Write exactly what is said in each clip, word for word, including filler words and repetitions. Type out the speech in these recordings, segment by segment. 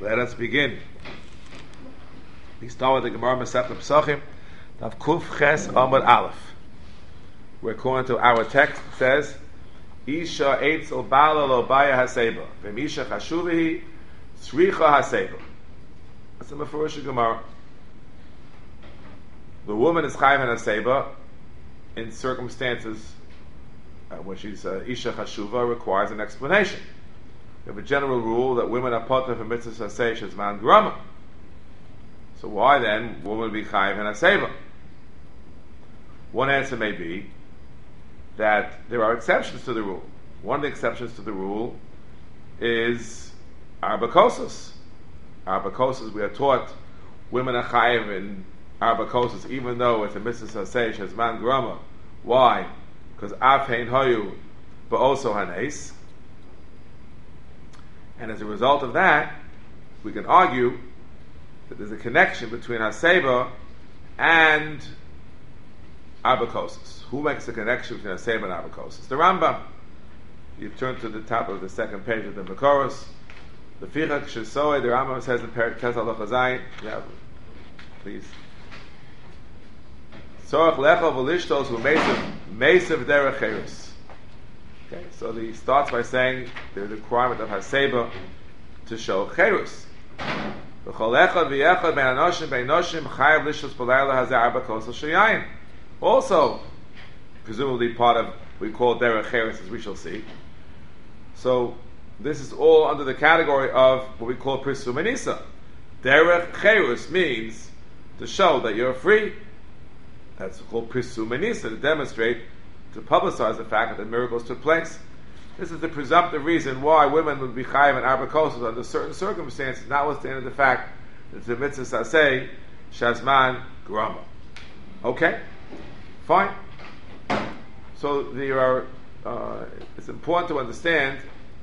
Let us begin. We start with the Gemara Masechet Pesachim, Daf Kuf Ches Amud Aleph. Where according to our text it says, Isha eitzel bala lo baya haseba, v'misha chashuvihi tzricha haseba. That's a Mefurish Gemara. The woman is chayiv and haseba in circumstances uh, where she's uh, Isha chashuva requires an explanation. We have a general rule that women are potter for mitzvahs hasei shezman grama. So why then women would be chayiv and haseba? One answer may be that there are exceptions to the rule. One of the exceptions to the rule is arbakosos. Arbakosos, we are taught women are chayiv in arbakosos, even though it's a mitzvah hasei shezman grama. Why? Because af hein hoyu, but also hanes. And as a result of that, we can argue that there's a connection between haseba and arbakosis. Who makes the connection between haseba and arbakosis? The Rambam. You turn to the top of the second page of the Mekoros. The Fichak Shesoy, the Rambam says in Perek Tes Halacha Zayin. Yeah, please. Tzorach lecha v'lishtos hu meisiv meisiv derech cherus. Okay, so he starts by saying there's the requirement of haseba to show cherus. Also, presumably part of we call derech cherus, as we shall see. So this is all under the category of what we call prisum manisa. Derech cherus means to show that you're free. That's called prisum manisa, to demonstrate, to publicize the fact that the miracles took place. This is the presumptive reason why women would be chayiv and arbakosos under certain circumstances, notwithstanding the fact that it's a mitzvah saseh shazman grama. Okay, fine. So there are. Uh, it's important to understand.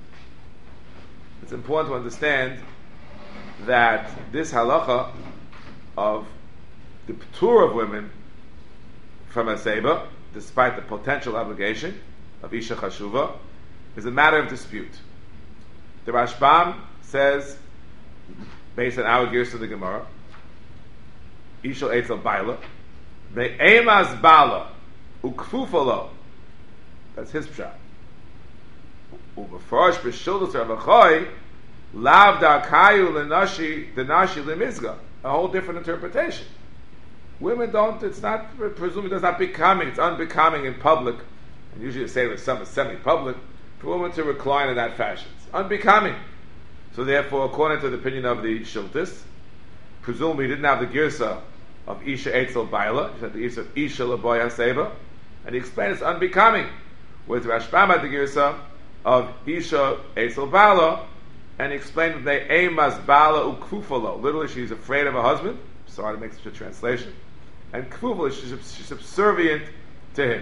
It's important to understand that this halacha of the p'tur of women from haseba, despite the potential obligation of Isha Chashuva, is a matter of dispute. The Rashbam says, based on our gears of the Gemara, Isha Eitzel Baila, Ve'emas Bala, Ukfufalo. That's his pshat. Ubefarish b'shildus Ravachoy, Lav Darkayu L'nashi, D'nashi L'mizga. A whole different interpretation. Women don't, it's not, presumably it's not becoming, it's unbecoming in public, and usually they say it was some semi-public, for women to recline in that fashion. It's unbecoming. So therefore, according to the opinion of the Shiltis, presumably he didn't have the girsa of Isha Eitzel Baila, he said the Isha, Isha L'boy HaSeba, and he explained it's unbecoming. Whereas Rashbam had the girsa of Isha Eitzel Baila, and he explained that they Eimas Bala Ukfufalo. Literally, she's afraid of her husband. Sorry to make such a translation. And Kfufal, she's, she's subservient to him.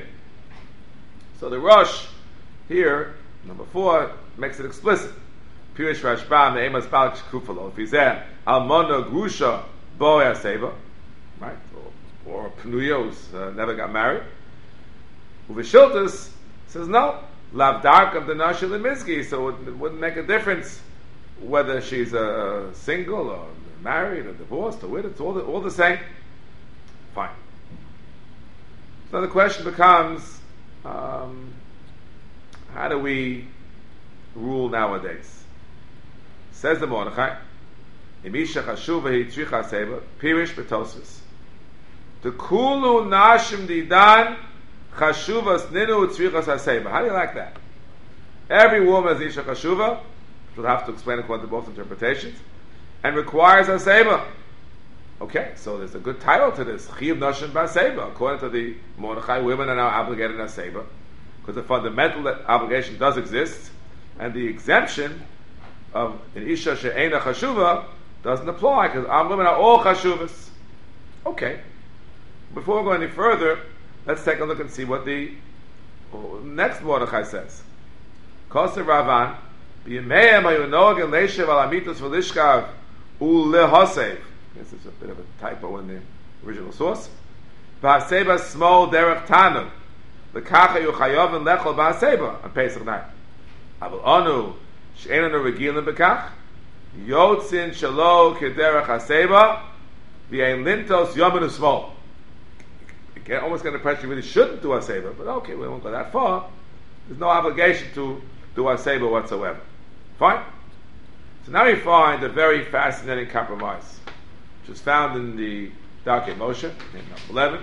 So the Rosh here, number four, makes it explicit. Pirish Rashbam, the Emas Balak Kfufalo. If he's there, Almona Grusha Bo Yaseva, right? Or, or Pnuya, who's uh, never got married. Uvishiltus says no. Lav Dark of the Nashil and Mizgi, so it, it wouldn't make a difference whether she's a uh, single or married or divorced or widowed. It's all the, all the same. Fine. So the question becomes, um, how do we rule nowadays? Says the Mordechai, Imisha chashuva hi tzricha seba, pirish betosvis. The kulu nashim didan chashuvas ninu tzrichas haseba. How do you like that? Every woman is isha chashuva. We'll have to explain according to both interpretations, and requires haseba. Okay, so there's a good title to this, Chiv Nashim B'Haseba. According to the Mordechai, women are now obligated in Haseba, because the fundamental obligation does exist, and the exemption of an Isha She'ena Chashuva doesn't apply, because our women are all Chashuvas. Okay, before we go any further, let's take a look and see what the next Mordechai says. Kosev Ravan, B'Yimeim Hayunog and Leishev Al Amitus V'Lishkav U'Lehosev. This is a bit of a typo in the original source. B'Haseba small derech tanu. L'kacha yuchayav and lechol b'Haseba on Pesach night. Aval anu she'enanu regilim b'kach. Yotzin Shalo Kederach Haseba V'Ein Lintos Yomin Usmol. You can almost get the impression you really shouldn't do Haseba, but okay, we won't go that far. There's no obligation to do Haseba whatsoever. Fine? So now we find a very fascinating compromise, which is found in the Darkei Moshe, in number eleven.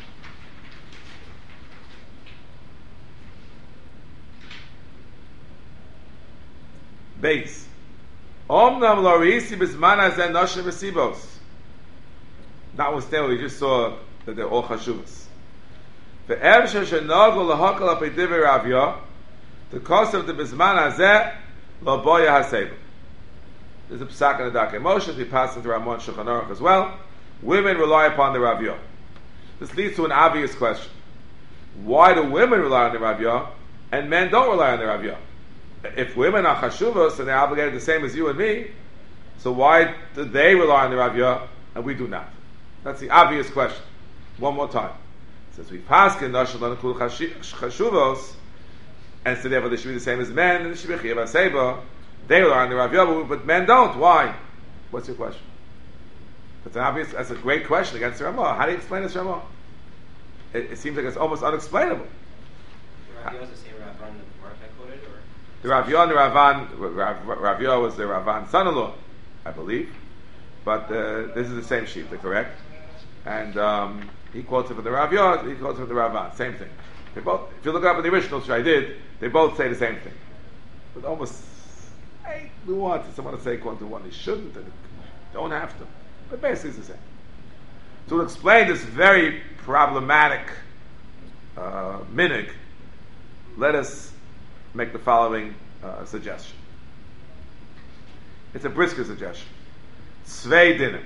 Base. Omnam lo reisi b'zman hazeh noshim v'sibos. Notwithstanding, we just saw that they're all chashuvas. Ve'ev sheshenogu lahokal apei divrei Rav Yah, the cost of the b'zman hazeh lo boya haseba. There's a psak in the Darkei Moshe, we pass into Ramon Shulchan Aruch as well. Women rely upon the Rav Yah. This leads to an obvious question. Why do women rely on the Rav Yah and men don't rely on the Rav Yah? If women are chashuvos and they're obligated the same as you and me, so why do they rely on the Rav Yah and we do not? That's the obvious question. One more time. Since we pass in Nashal Lanakul chashuvos, and so therefore they should be the same as men, and they should be chiyav haseba, they rely on the Rav Yah, but men don't. Why? What's your question? That's an obvious. That's a great question against the Ramah. How do you explain this Ramah? It, it seems like it's almost unexplainable. The Rav Yah is the same Rav in the Gemara I quoted, or the Rav Yah and the Ravan. Rav, Rav Yah was the Ravan son-in-law, I believe, but uh, this is the same sheet. They're correct, and um, he quotes it from the Rav Yah. He quotes it from the Ravan. Same thing. They both. If you look up in the original which I did, they both say the same thing, with almost eight nuances. Someone to say according to one, they shouldn't, and don't have to. But basically it's the same. To explain this very problematic uh, minig, let us make the following uh, suggestion. It's a brisker suggestion. Svei dinim.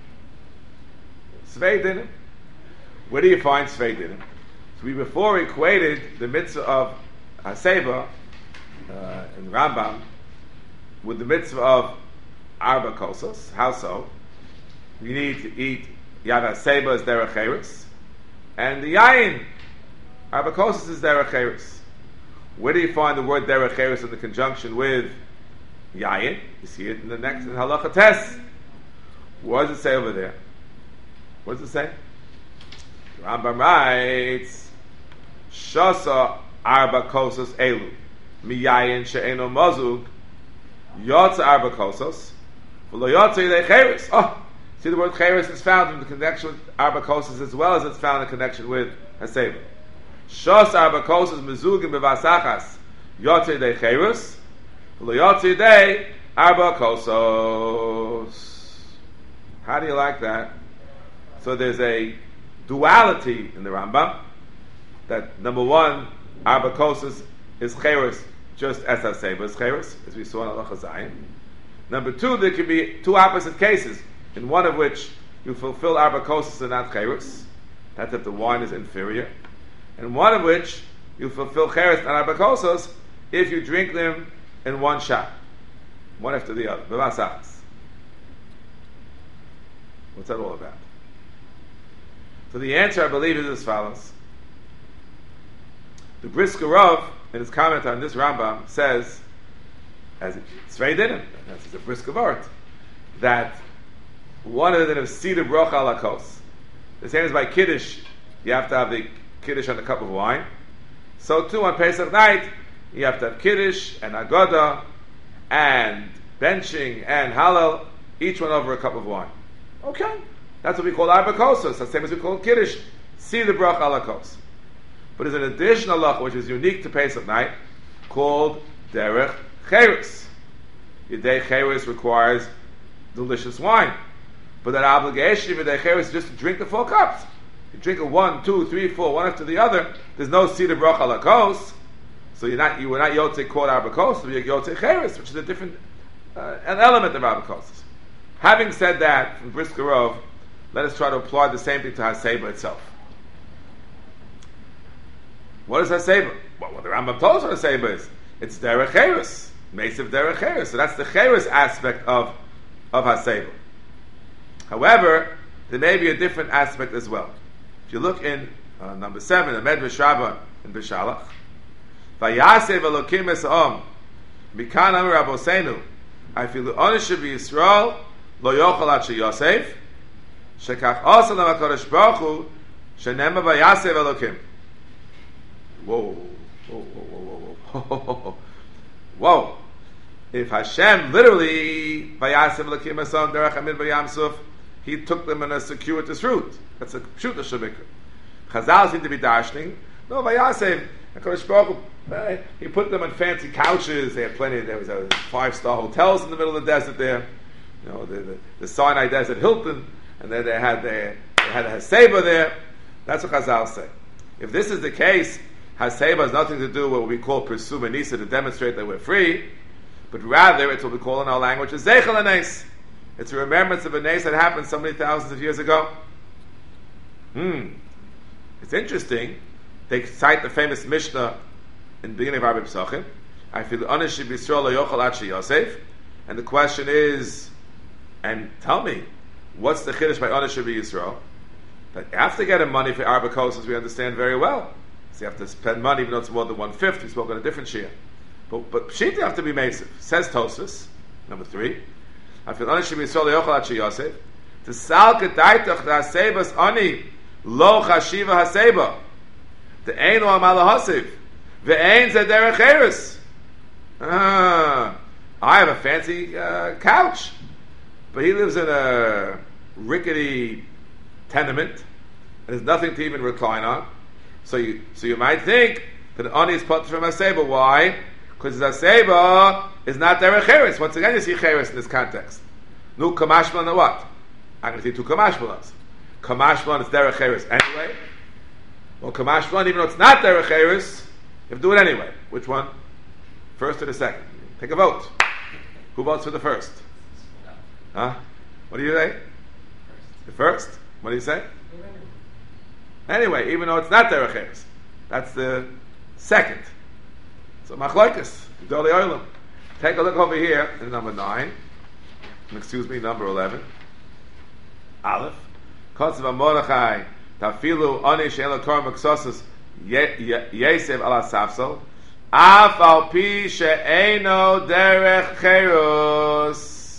Svei dinim. Where do you find svei dinim? So we before equated the mitzvah of haseba uh, in Rambam with the mitzvah of arba kosos. How so? You need to eat Yad HaSeba as derech cheres, and the yayin arba kosos is derech cheres. Where do you find the word derech cheres in the conjunction with yayin? You see it in the next in halacha tes. What does it say over there? What does it say? The Rambam writes, Shasa arba kosos elu miyayin she'eno mazug yotza arba kosos v'lo yotza yidei cheres. Oh. See, the word cheres is found in the connection with arba kosos as well as it's found in connection with haseba. Shos arba kosos mezugim bevasachas yotze de cheres lo yotze de arba kosos. How do you like that? So there's a duality in the Rambam that number one, arba kosos is cheres just as haseba is cheres, as we saw in halacha zayin. Number two, there can be two opposite cases, in one of which you fulfill arba kosos and not cheres. That's if the wine is inferior. And one of which you fulfill cheres and arba kosos if you drink them in one shot, one after the other. B'vasachas. What's that all about? So the answer, I believe, is as follows. The Brisker Rav, in his comment on this Rambam, says, as it's very dinim, that's a Brisker Vart, that one of them is Sida Brocha ala Kos. The same as by Kiddush, you have to have the Kiddush on a cup of wine. So too on Pesach night, you have to have Kiddush and Agoda and benching and Halal, each one over a cup of wine. Okay, that's what we call Arba Kosos, the same as we call Kiddush, Sida Brocha ala Kos. But there's an additional halacha which is unique to Pesach night called Derech Cheres. Yedei Cheres requires delicious wine. But that obligation of Yedei Cheres is just to drink the full cups. You drink a one, two, three, four, one after the other. There's no Sida Brocha ala Kos. So you're not, you were not Yotzei called Arba Kosos, you're Yotzei Cheres, which is a different, uh, an element of Arba Kosos. Having said that, from Brisker Rav, let us try to apply the same thing to Haseba itself. What is Haseba? Well, what the Rambam told us what Haseba is. It's Derech Cheres. Meisiv Derech Cheres. So that's the Cheres aspect of, of Haseba. However, there may be a different aspect as well. If you look in uh, number seven, the Medrash Rabbah in Bishalach, Vayasev Elokim Es'om, Mikan Amar Rabosenu, I feel the onish of Yisrael lo yochel at sheyosef shekach asa l'makadosh baruch hu shenema vayasev Elokim. Whoa, whoa, whoa, whoa, whoa, whoa, whoa! If Hashem literally vayasev Elokim asam derech hamid vayamsuf, He took them in a circuitous route. That's a pshuta shabikra. Chazal seem to be dashing. No, vayasev HaKadosh Baruch Hu, He put them on fancy couches. They had plenty. There was a five-star hotels in the middle of the desert there. You know, the, the, the Sinai Desert Hilton, and then they had their, they had a Haseba there. That's what Chazal say. If this is the case, Haseba has nothing to do with what we call Pirsum Nisa to demonstrate that we're free, but rather it's what we call in our language a Zeichel HaNes. It's a remembrance of a Nes that happened so many thousands of years ago. Hmm. It's interesting. They cite the famous Mishnah in the beginning of Rabbi Pesachim. I feel Onish B'Yisrael lo yochel ad sheyosef. And the question is, and tell me, what's the chiddush by Onish B'Yisrael? That after getting money for Arba Kosas, we understand very well. So you have to spend money, even though it's more than one fifth. We spoke on a different shia. But but Pshita you have to be Mesiv. Says Tosfos, number three. I feel Onish B'Yisrael lo yochel ad sheyosef. To sal kedaitach hasebas ani lo chashiva haseba. The ein o amal hasiv. The ein ze derech eres. Ah, I have a fancy uh, couch, but he lives in a rickety tenement, and there's nothing to even recline on. So you, so you might think that ani is put from haseba. Why? Because haseba is not derech eres. Once again, you see cheres in this context. Nu kamashman or what? I'm going to see two kamashmanas. Kamashman is derech eres anyway. Well, kamashman, even though it's not derech eres, you have to do it anyway. Which one? First or the second? Take a vote. Who votes for the first? Huh? What do you say? The first. What do you say? Anyway, even though it's not derech eres, that's the second. So machlokas, Gedolei Olam. Take a look over here in number nine. Excuse me, number eleven. Aleph. Kotzav Mordechai Tafilu Oni She'elo Kor Meksosus Yesev Ala Safsol Af Al Pi She'eno Derech Cheros.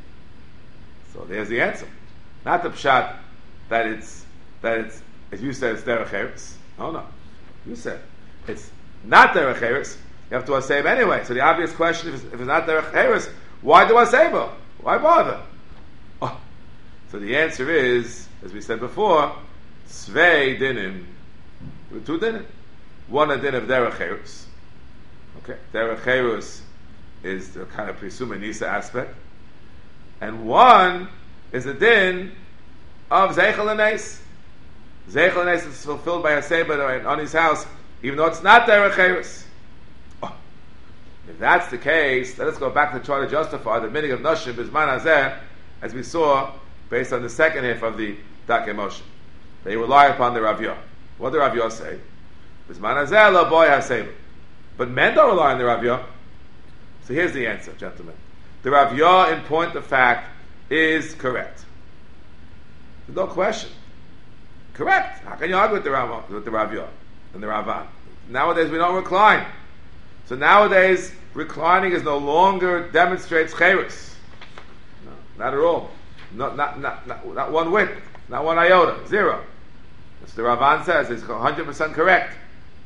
So there's the answer. Not the pshat that it's that it's as you said it's Derech Cheros. Oh no, you said it's not Derech Cheros. You have to asave anyway. So the obvious question is, if it's not Derech Cheros, why do asave? Why bother? Oh. So the answer is, as we said before, Svei dinim. There were two dinim. One a din of derech cherus. Okay, derech cherus is the kind of Pirsum Nisa aspect, and one is a din of zeichel hanes. Zeichel hanes is fulfilled by a seba on his house, even though it's not derech cherus. Oh. If that's the case, let us go back to try to justify the minig of Noshim Bizman Hazeh, as we saw based on the second half of the Dakei Moshe. They rely upon the Rav Yah. What did Rav Yah say? Bizman Hazeh lo boy haseba. But men don't rely on the Rav Yah. So here's the answer, gentlemen. The Rav Yah, in point of fact, is correct. There's no question. Correct. How can you argue with the Rav, with the Rav Yah and the Ravan? Nowadays we don't recline. So nowadays, reclining is no longer demonstrates cherus. No, not at all. Not, not, not, not, not one whit. Not one iota. Zero. As the Ravan says, it's one hundred percent correct.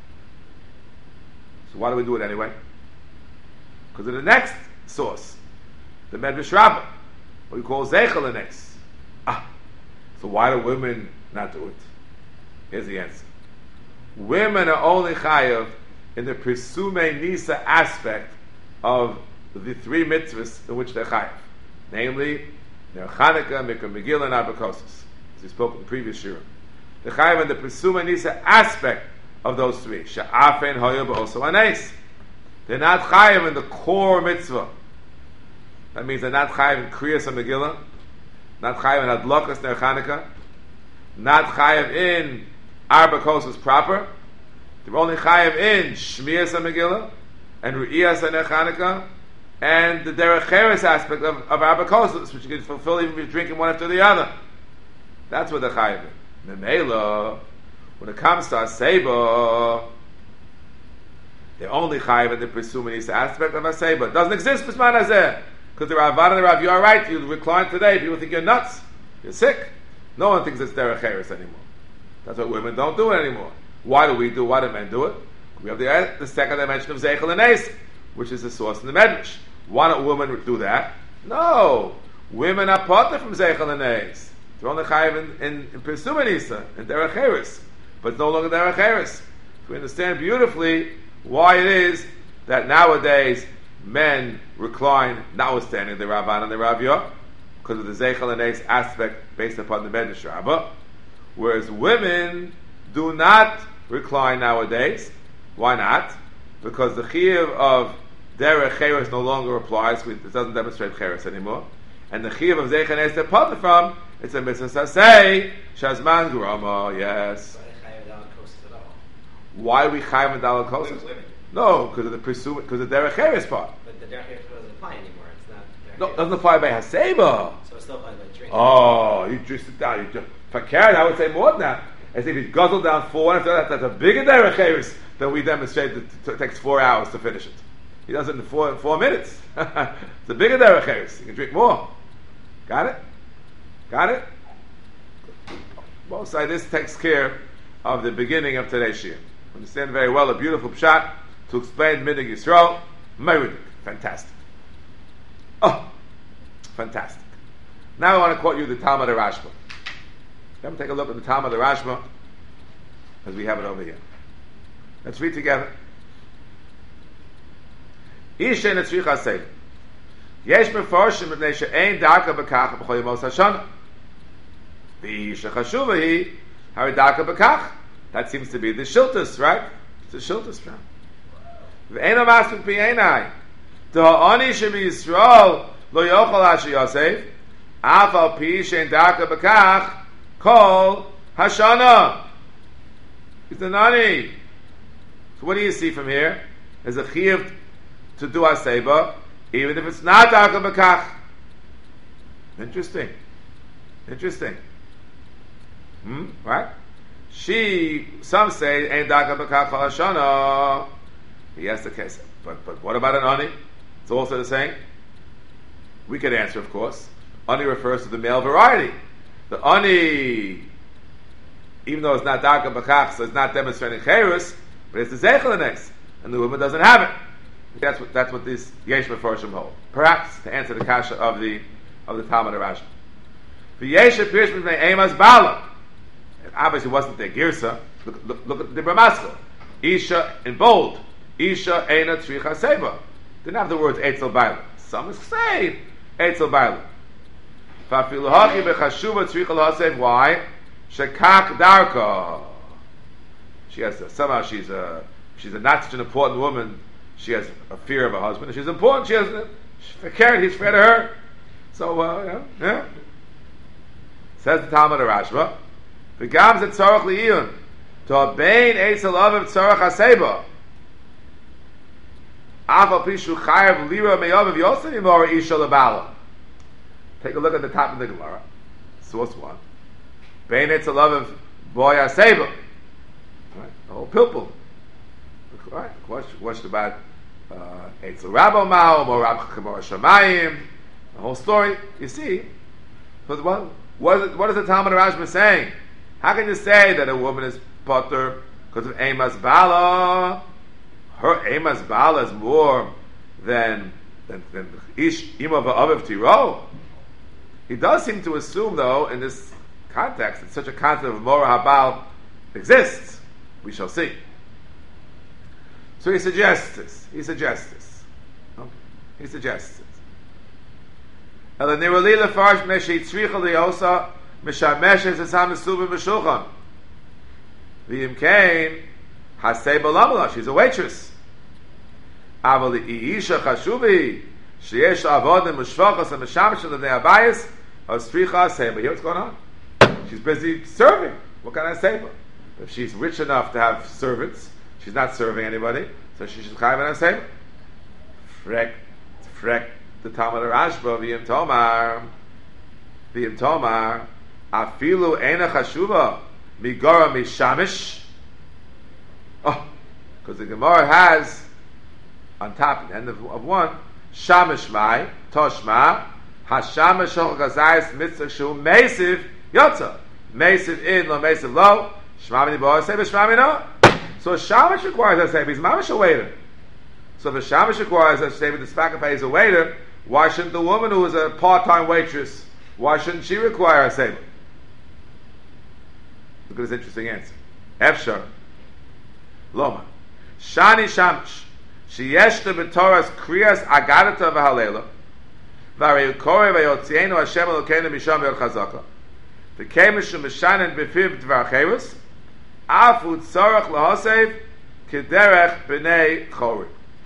So why do we do it anyway? Because of the next source, the Medrash Rabbah, what we call Zeichel HaNes. Ah, so why do women not do it? Here's the answer. Women are only chayav in the Pirsum Nisa aspect of the three mitzvahs in which they're chayav. Namely, they're Chanukah, Mikra Megillah, and Arba Kosas, as we spoke in the previous shiur. They're chayav in the Pirsum Nisa aspect of those three. Sha'afen, Hoya, but also Anes. They're not chayav in the core mitzvah. That means they're not chayav in Kriyas and Megillah, not chayav in Adlokas, Ner Chanukah, not chayav in Arba Kosas proper. They're only chayav in Shmiyas HaMegillah and Ru'iyas HaNer Chanukah and the Derech Cheres aspect of, of Arba Kosas, which you can fulfill even if you're drinking one after the other. That's what they're chayav in. Memela, when it comes to Aseba, they're only chayav in the Pirsum Nisa aspect of Aseba. It doesn't exist Bisman Hazeh, Because the Ravad and the Rav, you are right, you recline today, people think you're nuts, you're sick. No one thinks it's derech eretz anymore. That's why women don't do it anymore. Why do we do? Why do men do it? We have the, the second dimension of Zeichel and Eis, which is the source in the Medrash. Why don't women do that? No, women are parted from Zeichel and Eis. They're only chayiv in in, in Pirsum Nisa, in derech eretz, but it's no longer derech eretz. We understand beautifully why it is that nowadays men recline, notwithstanding the Ravan and the Ravya, because of the Zeichel and Eis aspect based upon the Medrash Rabbah, whereas women do not recline nowadays. Why not? Because the chiyuv of derech eretz no longer applies. It doesn't demonstrate cheres anymore, and the chiyuv of Zeichel and Eis they're parted from. It's a mitzvah sasei shazman grama. Yes. Why are we chayav and dalal kosas? No, because of the presume, because of the derech eretz part. But the derech eretz doesn't apply anymore. It's not. No, it doesn't apply by haseba. So it's still applies by drinking. Oh, you just sit down. You just for Karen, I would say more than that. As if you guzzle down four, and after that, that's a bigger derech eretz than we demonstrate. That it takes four hours to finish it. He does it in four four minutes. It's a bigger derech eretz. You can drink more. Got it? Got it? Well, so this takes care of the beginning of today's shiur. Understand very well a beautiful pshat to explain Minig Yisrael. Meridik. Fantastic. Oh, fantastic. Now I want to quote you the Talmud of Rashba. Let me take a look at the Talmud of Rashba as we have it over here. Let's read together. Isha netzricha sev. Yesh meforshim b'nei she'ein darka b'kach b'chol yemos hashana. V'isha chashuva hi hari darka b'kach. That seems to be the shiltus, right? It's the shiltus from. V'eino masuk p'yenai. D'ha'ani shebi Yisrael lo yochol asher Yosef af al pi she'ein darka b'kach kol hashana. It's the nani. So what do you see from here? There's a chiyuv to do haseba, even if it's not darka b'kach. Interesting. Interesting. Hmm? Right? She, some say, ain't darka b'kach kol hashana. He has the case. But but what about an ani? It's also the same. We could answer, of course. Ani refers to the male variety. The ani, even though it's not darka b'kach, so it's not demonstrating cherus, but it's the zeichel and eis, and the woman doesn't have it. That's what that's what this yesh meforshim hold. Perhaps to answer the kasha of the of the Talmud of Rashi. The yesh appears with the emas bala. It obviously wasn't their girsa. Look, look, look at the Bramaskal. Isha in bold. Isha eina tzricha seba. Didn't have the words eitzel baila. Some say eitzel baila. Fafilu hachi bechashuva tzricha l'hasev. Why? Shekak darka. She has a, somehow she's a she's a not such an important woman. She has a fear of her husband. She's important. She has a care. He's afraid of her. So uh, yeah, yeah. Says the Talmud of Rashba. V'gam zet tzorach li'iyun to abein eitzel aviv tzorach haseba. Afal pishu chayav lira me'aviv yosef imor isha lebala. Take a look at the top of the Gemara. Source one. Bein eitzel aviv boy haseba. Right, the whole pilpul. Right, question, question about eitzel rabo mao or rab chemor shamayim. The whole story. You see, because what what is, what is the Talmud of Rashba saying? How can you say that a woman is potter because of emas bala? Her emas bala is more than than, than ish ima va'aviv tiro. He does seem to assume, though, in this context, that such a concept of mora habal exists. We shall see. So he suggests this. He suggests this. Okay. He suggests this. El nirali lefarsh meshei tzricha liyosa mishameshes esam esubim b'shulchan. V'im kain hasei balamala. She's a waitress. Aval iisha chashuvi sheyesh avodim mishvachas and mishameshes l'nei abayis of tzricha hasei. But here what's going on? She's busy serving. What can I say? If she's rich enough to have servants, she's not serving anybody, so she should chayav and say, "Frek, frek." The Talmud of Rashba, v'yim tomar, v'yim tomar, afilu eina chashuva migora mishamish. Oh, because the Gemara has on top, at the end of, of one, Shamish Mai, Toshma, Hashamish Shol Gazayis Mitzvah Shu Mesiv Yotza. Mesiv in, lo Mesiv lo, Shmamini Bo Aseba, Shmamina. So Shamish requires Aseba, he's Mamish a waiter. So if a Shamish requires Aseba, the Spakafay is a waiter, why shouldn't the woman who is a part-time waitress, why shouldn't she require Aseba? Look at this interesting answer. Efshar. Loma. Shani Shamish. Sheyeshta b'toras kriyas agadata v'halela. V'arei ukore v'yotzienu Hashem Elokeinu misham v'yot chazaka. V'kemish u'mishanen b'fiv dvar cherus. Afu tzorach lahosev k'derech b'nei chori.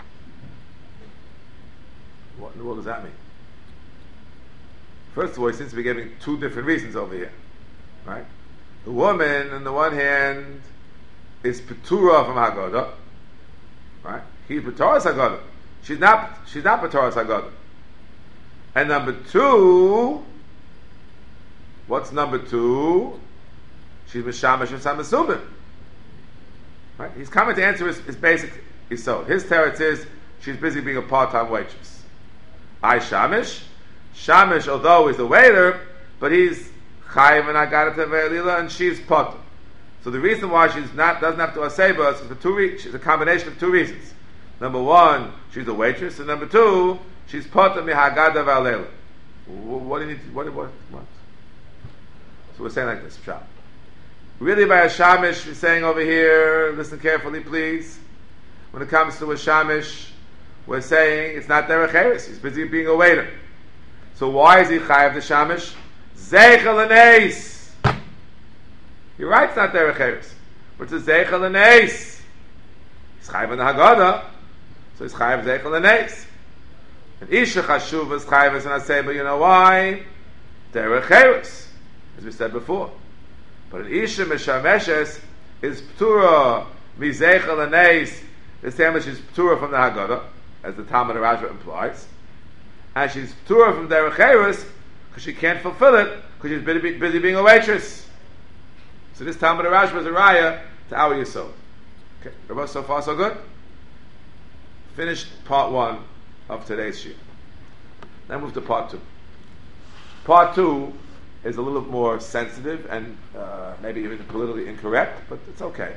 What in the world does that mean? First of all, he seems to be giving two different reasons over here. Right? The woman, on the one hand, is Petura from Haggadah. Right? He's Petoras Haggadah. She's not. She's not Petoras Haggadah. And number two, what's number two? She's Mishamash and Samasubim. Right? He's coming to answer his, his basic isod. His teretz is she's busy being a part-time waitress. I Shamish. Shamish, although he's the waiter, but he's Chayiv and Agadat Ve'elila, and she's Potter. So the reason why she's not doesn't have to aseba is for two re- she's a combination of two reasons. Number one, she's a waitress, and number two, she's Potter mihagada v'alela. What do you need? To, what, what? What? So we're saying like this, Pshat. Really, by a shamish, we're saying over here. Listen carefully, please. When it comes to a shamish, we're saying it's not derech eretz. He's busy being a waiter. So why is he chayav the shamish? Zeichel aneis. You're right, it's not derech eretz, but it's a zeichel aneis. He's chayav in the Haggadah, so he's chayav zeichel aneis. And isha chashuv is chayav as an aseba. You know why? Derech eretz, as we said before. But an isha meshameshes is ptura mi zeichel aneis. The same as she's ptura from the Haggadah, as the Talmud Rashba implies, and she's ptura from derech eretz because she can't fulfill it because she's busy, busy being a waitress. So this Talmud Rashba is a raya to our Yisod. Okay, Rabbi, so far so good? Finished part one of today's shiur. Now move to part two. Part two is a little more sensitive and uh, maybe even politically incorrect, but it's okay.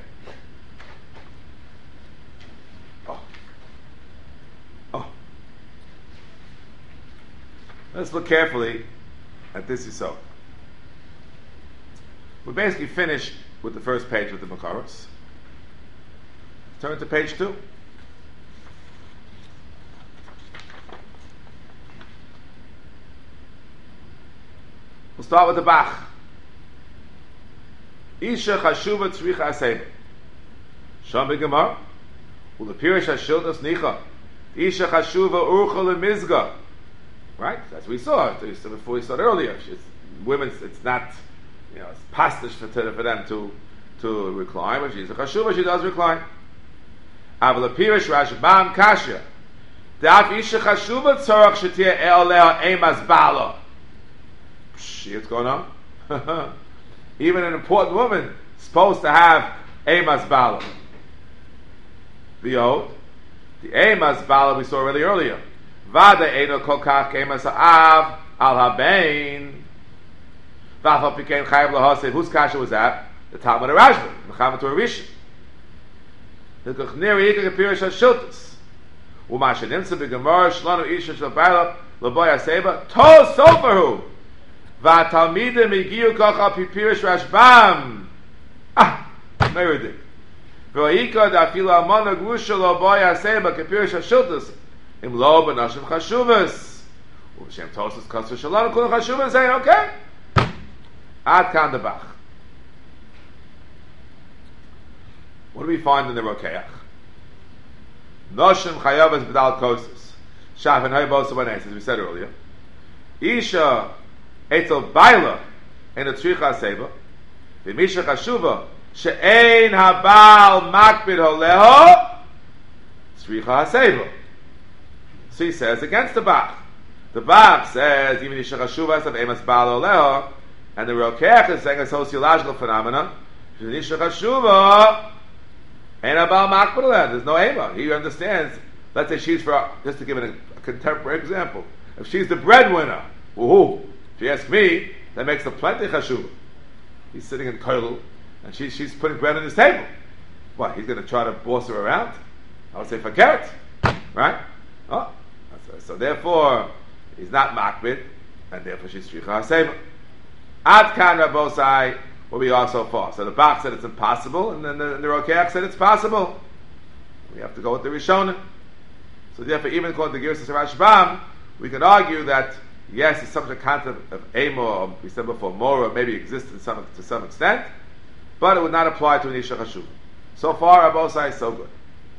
Oh. Oh. Let's look carefully at this Yisod. We basically finished with the first page of the Makaros. Turn to page two. We'll start with the Bach. Isha chashuva tzricha aseba. Sham b'gemar. U'lepirish hashildas nicha. Isha chashuva urcha lemizga. Right? That's what we saw. Before we started earlier. It's, women's, it's not... You know, it's pastish for, for them to to recline, but she's a chashuva, she does recline. Aval apirish Rashbam kasha. Daf isha chashuva tzorach shetia e'olea emas bala. See what's going on? Even an important woman is supposed to have emas bala. Behold, the emas bala we saw already earlier. Vada eino kolkach emas ha'av al habein. Whose kasha was that? The Talmud Rashba, Mechamet Torah Rishon. The Kochneri Yikak Pirish HaShiltus. U'mashen Nimtza B'Gemara Shlanu Isha Shel Baila L'Boy HaSeba To Sofahu V'Talmidim Igiyu Kocha Pirish Rashbam. Ah, Meridik. V'Oika D'Afilu Amona Grusha L'Boy HaSeba K'Pirish HaShiltus Im Lo B'Nashim Chashuvas. U'Shem Tosus Kosher Shalanu Kulu Chashuvas. Saying, okay. Ad kan de Bach. What do we find in the Rokeach? Noshim chayavas b'dal kosis. Shaf and haybosa b'neis, as we said earlier. Isha etel baila in a tzricha seba. V'misha chashuva she'ein habal makbid holeho tzricha seba. So he says against the Bach. The Bach says even isha chashuva of emas bal holeho. And the Rokeach is saying a sociological phenomenon. There's no Ema. He understands Let's say she's for, just to give it a, a contemporary example, if she's the breadwinner, woohoo, if you ask me, that makes a plenty chashuv. He's sitting in koilul, and she, she's putting bread on his table. What, he's going to try to boss her around? I would say forget it. Right? Oh, so, so therefore, he's not makbid, and therefore she's shricha hasema. Ad kan Rabosai will be also far. So the Bach said it's impossible, and then the, the Rokeach said it's possible. We have to go with the Rishonim. So therefore, even according to Girsas Rashbam, we can argue that yes, it's some concept of Amo, or we said before, Mora maybe exists in some, to some extent, but it would not apply to an Isha Chashuv. So far, Rabosai is so good.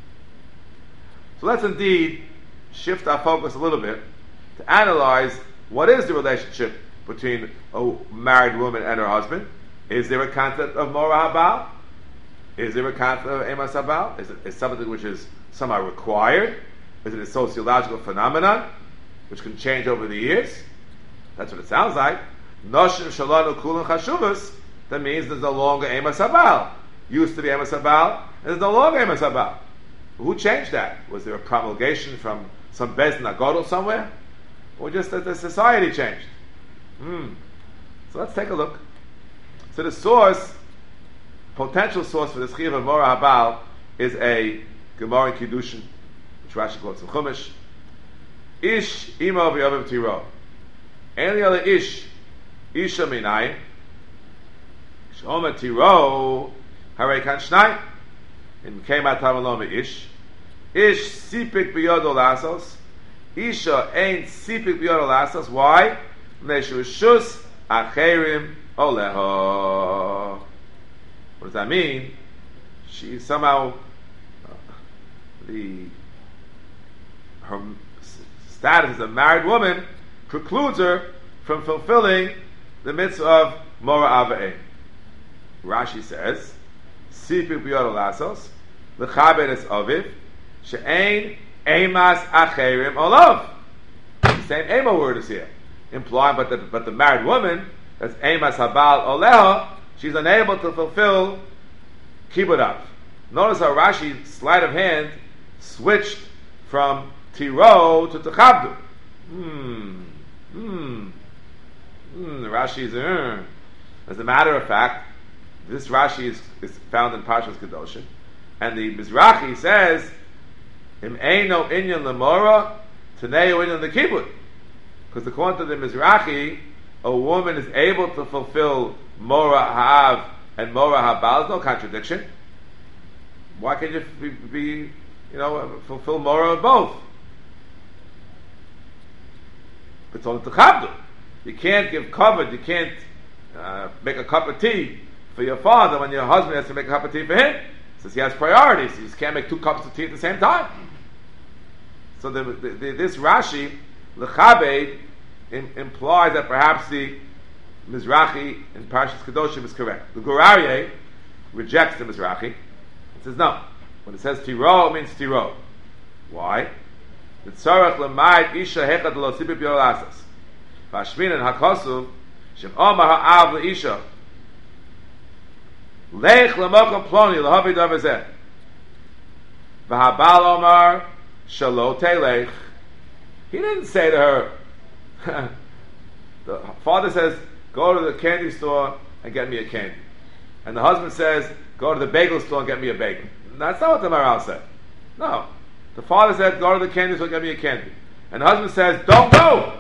So let's indeed shift our focus a little bit to analyze what is the relationship between a married woman and her husband. Is there a concept of Mora Habal? Is there a concept of Emas Habal? Is it is something which is somehow required? Is it a sociological phenomenon which can change over the years? That's what it sounds like. Noshim Shalanu Kulan Chashuvas, that means there's no longer Emas Habal. Used to be Emas Habal, and there's no longer Emas Habal. Who changed that? Was there a promulgation from some Bezdin Agodol somewhere? Or just that the society changed? Hmm. So let's take a look. So the source, potential source for the Chiv of Mora Habal is a Gemara in Kiddushin, which Rashi quotes in Chumash. Ish imo v'yavim tiro. Any other ish, isha minayim. Shoma tiro, harei kan shnai. In kema tamalom ish. Ish sipik b'yodo lasos. Isha ain't sipik b'yodo lasos. Why? Neshushus acherim oleho. What does that mean? She somehow uh, the her status as a married woman precludes her from fulfilling the mitzvah of Mora Ava'im. Rashi says, Sipik b'yodo lasos, l'chabed es aviv, she'ein emas acherim olav. The same ema word is here, implying, but the, but the married woman, that's emas habal oleha, she's unable to fulfill kibbud av. Notice how Rashi, sleight of hand, switched from tiro to techabdu. Hmm. Hmm. Hmm. Rashi is uh. As a matter of fact, this Rashi is, is found in Parshas Kedoshim, and the Mizrahi says, "Im eino inyan lemora, teneu inyan lekibbud." Because according to the Mizrahi, a woman is able to fulfill Mora Ha'av and Mora Habal. There's no contradiction. Why can't you be, be you know, fulfill Mora of both? It's only Techabdu. You can't give cover, you can't uh, make a cup of tea for your father when your husband has to make a cup of tea for him. Since he has priorities, you just can't make two cups of tea at the same time. So the, the, the, this Rashi, L'chabed, im, implies that perhaps the Mizrahi in Parshas Kedoshim is correct. The Gur Aryeh rejects the Mizrahi. It says no. When it says tiro, it means tiro. Why? The tzarech l'mayit isha hechad lo sibib yolasas. Vashminan hakosuv shem omar ha'av le'isha lech l'mokom ploni l'havi davazeh v'habal omar shalo telech. He didn't say to her, the father says, go to the candy store and get me a candy. And the husband says, go to the bagel store and get me a bagel. That's not what the Maharal said. No. The father said, go to the candy store and get me a candy. And the husband says, don't go!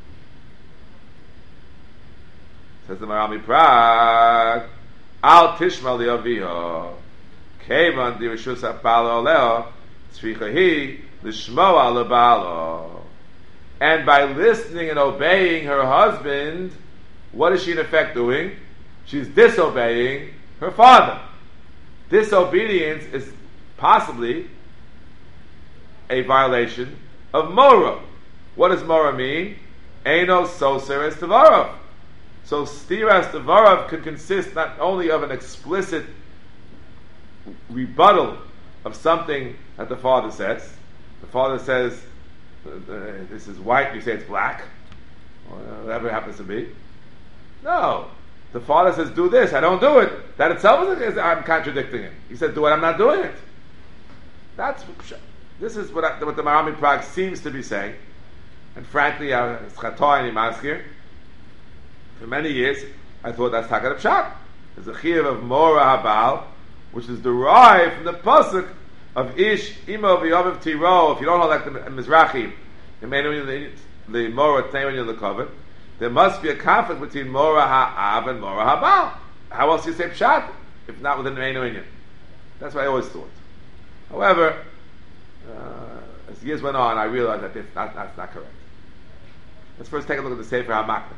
Says the Maharal Miprag, Al tishma li'aviha, kevan dirishus ha'bala oleo, tzrichahi, l'shmoa l'bala. And by listening and obeying her husband, what is she in effect doing? She's disobeying her father. Disobedience is possibly a violation of Mora. What does Mora mean? Eino soser es tevarav. So stira es tevarav could consist not only of an explicit rebuttal of something that the father says. The father says, this is white, you say it's black, or whatever it happens to be. No. The father says, do this, I don't do it. That itself is, is I'm contradicting him. He said, do it, I'm not doing it. That's This is what, I, what the Maharam in Prague seems to be saying. And frankly, uh, it's Chatoy and Imaskir. For many years, I thought that's Takat Pshat. There's a chiyuv of Mora Habal, which is derived from the pasuk of Ish Imo V'Yoviv Tiro. If you don't hold like the Mizrahi, the the Mora Teiman the cover, there must be a conflict between Mora Ha'av and Mora Habal. How else do you say Pshat if not within the Meinu Inyan? That's what I always thought. However, uh, as years went on, I realized that that's not, that's not correct. Let's first take a look at the Sefer HaMakna.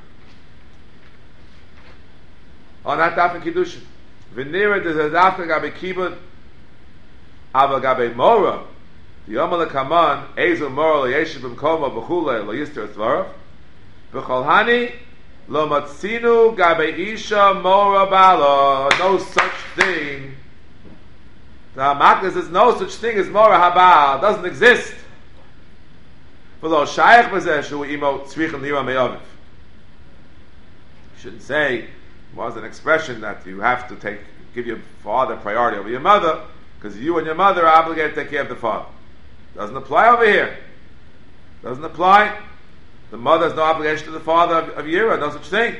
On that daf in Kiddushin, v'nira there's a daf gabe kibud, ava gabe mora, the yomal kaman ezu mora leyeshiv b'mkoma b'chule lo yister tzvarav, b'chol hani lo matzinu gabe isha mora bala. No such thing. The HaMakna says no such thing as mora habal. Doesn't exist. V'lo shayach b'zeh shu imo tzrichem nira me'aviv. You shouldn't say was an expression that you have to take, give your father priority over your mother, because you and your mother are obligated to take care of the father. Doesn't apply over here. Doesn't apply. The mother has no obligation to the father of, of Yira, no such thing.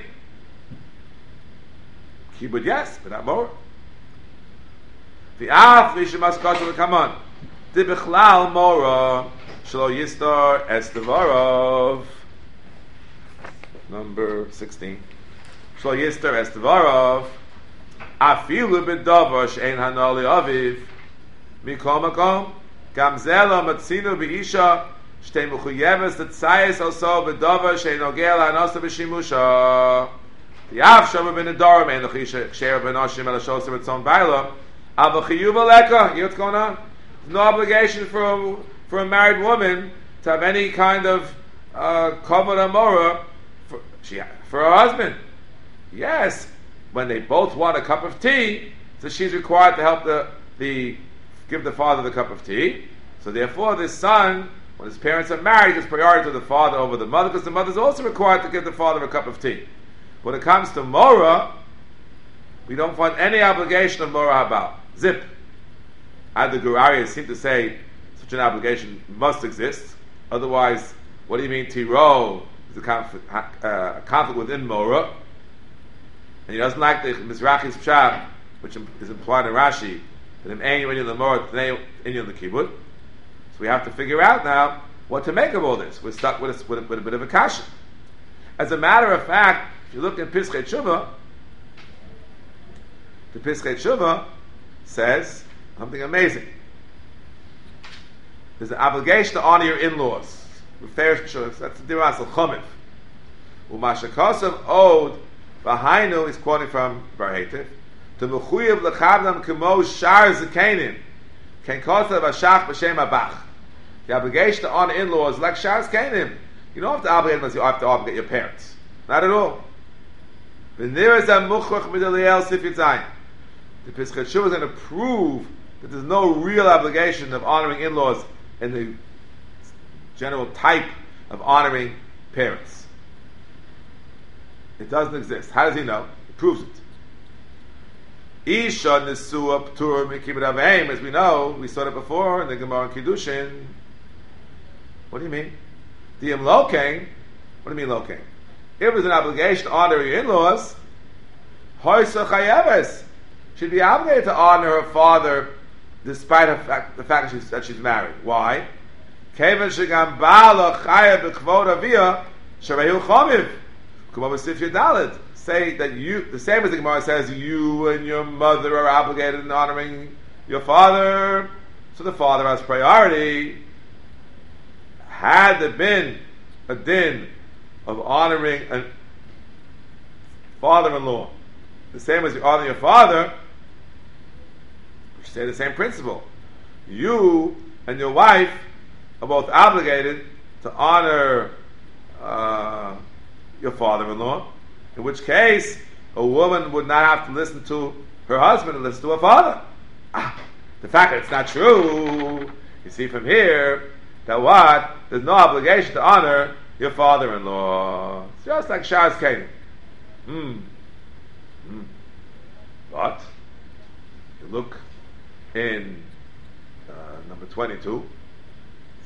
Kibud yes, but not more. The af vishamas will come on. Di bichlal mora shlo yistar estevarov. Number sixteen. Shlo yister estevarov afilu b'davar she'en hanali aviv mikol makom gam zelo matzinu b'isha shtei mechuyeves t'tzayis also b'davar she'en ogel ha'anosa b'shimusha Yav Shabbat ben Adorim and the Ksher ben Oshim el Shosim et Tzon Baila. Ava Chiyuv Aleka. You know what's going on? No obligation for a, for a married woman to have any kind of uh, kavod amora for she for her husband. Yes, when they both want a cup of tea, so she's required to help the the give the father the cup of tea. So therefore, this son, when his parents are married, gives priority to the father over the mother, because the mother is also required to give the father a cup of tea. When it comes to Mora, we don't find any obligation of Mora Habal. Zip. And the Gurarias seem to say such an obligation must exist. Otherwise, what do you mean Tiro is a conflict, uh, a conflict within Mora? And he doesn't like the Mizrachi's Pshat, which is implied in Rashi, that in any in the Mora, today in the Kibbutz. So we have to figure out now what to make of all this. We're stuck with a, with a, with a bit of a kasha. As a matter of fact, if you look in Pischei Tshuva, the Pischei Tshuva says something amazing. There's an obligation to honor your in-laws. That's the Diras al-Chomiv. Umashakasav od v'hainu is quoting from Bar Heitev. To mechuyev lechavdam kemo shar zekenim ken kosav ashach b'shem abach. The obligation to honor in-laws like shar zekenim. You don't have to obligate them as you have to obligate your parents. Not at all. The Pischei Tshuva is going to prove that there's no real obligation of honoring in-laws in the general type of honoring parents. It doesn't exist. How does he know? He proves it. Isha nesua p'tur mikibud aveim, as we know, we saw it before in the Gemara in Kiddushin. What do you mean? Diyam lokein. What do you mean lokein? If there's an obligation to honor your in-laws, hoysa chayeves should be obligated to honor her father, despite her fact, the fact that she's, that she's married. Why? Kevan shegam ba'ala chayev b'kvod aviyah sharehu chomiv. Kumar b'sifya daled. Say that you, the same as the Gemara says, you and your mother are obligated in honoring your father, so the father has priority. Had there been a din of honoring a father-in-law, the same as you honor your father, we should say the same principle. You and your wife are both obligated to honor uh, your father-in-law, in which case a woman would not have to listen to her husband and listen to her father. Ah, the fact that it's not true, you see from here that what? There's no obligation to honor your father-in-law. It's just like Shas Kain. Hmm. Hmm. But you look in uh, number twenty-two,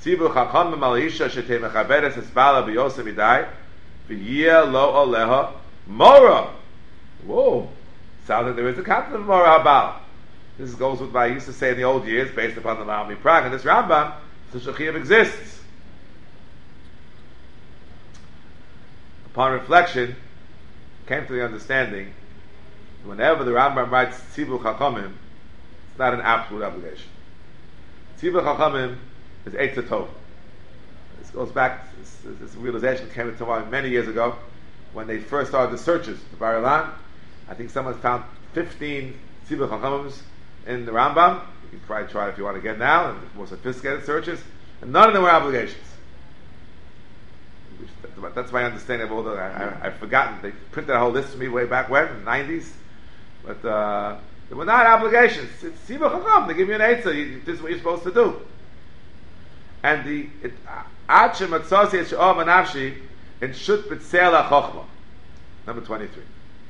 Tzivu chacham malisha shetei mechaberes esbala b'yosem idai v'yeh lo oleha mora. Whoa, sounds like there is a captain of mora habal. This goes with what I used to say in the old years, based upon the Malmi Prague. And this Rambam, such a chiyuv exists. Upon reflection, came to the understanding, whenever the Rambam writes Tzivu Chachamim, it's not an absolute obligation. Tzivu Chachamim is Eitz Tov. This goes back, this, this realization came into mind many years ago, when they first started the searches to Bar Ilan. I think someone found fifteen Tzivu Chachamims in the Rambam. You can probably try it if you want to get now, and more sophisticated searches, and none of them were obligations. That's my understanding of all the. I, I've forgotten. They printed a whole list for me way back when, in the nineties. But uh, they were not obligations. It's Tzivu Chacham. They give you an eitzah. This is what you're supposed to do. And the Ad Shematzos Yeshua Manavshi in Shut B'Tzel HaChochma. Number twenty-three.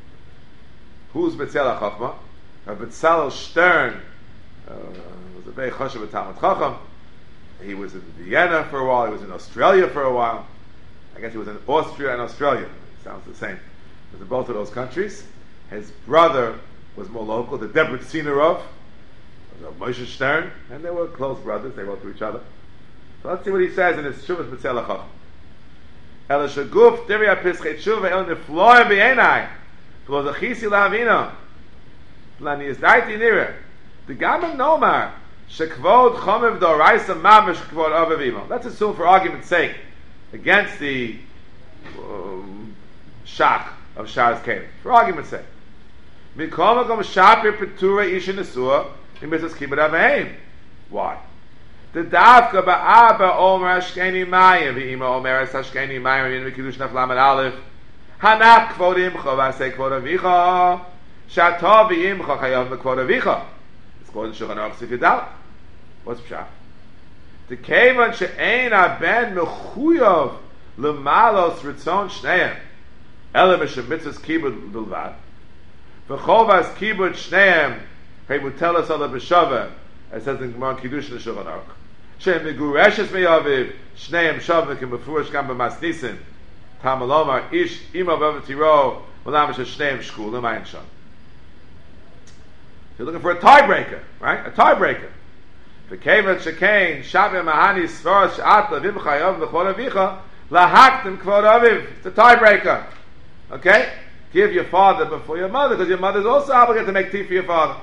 Who's B'Tzel HaChochma? B'Tzalel Stern uh, was a very choshev Talmud Chacham. He was in Vienna for a while. He was in Australia for a while. I guess he was in Austria and Australia. Sounds the same. He was in both of those countries. His brother was more local, the Debretziner Moshe Stern, and they were close brothers. They wrote to each other. So let's see what he says in his Shuvas B'Tzel HaChacham. El Shaguf Divrei HaPischei Tshuva El Nifloim B'Einai V'lo Zechisi La'avino L'Ani Yizdaiti Nira D'Gamim Nomar Shekvod Chomev D'Oraisa Mamish Kvod Aviv Imo. Let's assume for argument's sake against the um, Shach of Shaz Kain. For argument's sake. Mikol Makom Shapir Petura Isha Nesua in Mitzvahs Kibbud Aveim. Why? The Davka Ba'aba Omer Ashkeni Mayim V'ima Omer Ashkeni Mayim in V'Kiddush Naflam and Aleph Hanak Kvod Imcha V'asei Kvod Avicha Shata V'imcha Chayav V'Kvod Avicha. It's called in Shulchan Aruch Sif Yudal. What's Pshat? The Kevan She'ein HaBen Mechuyav L'malos Ritzon Shneim Ele M'shem Mitzvahs Kibbud Bilvad V'chovas Kibbud Shneim He would tell us on the B'Shavah, it says in Gemara Kiddush in the Shulchan Aruch She'em Megureshes Me'aviv Shneim Shavim Kim B'Furish Gam B'Mas Nisim Tam Alomar Ish Ima B'Avatiro V'lam Shneim Shkulim Ayin Sham. You're looking for a tiebreaker, right? A tiebreaker. V'kevan shekain shavim mahani svaras she'at lavim chayav v'chod avicha lahaktim kvod aviv. It's a tiebreaker. Okay? Give your father before your mother, because your mother is also obligated to make tea for your father.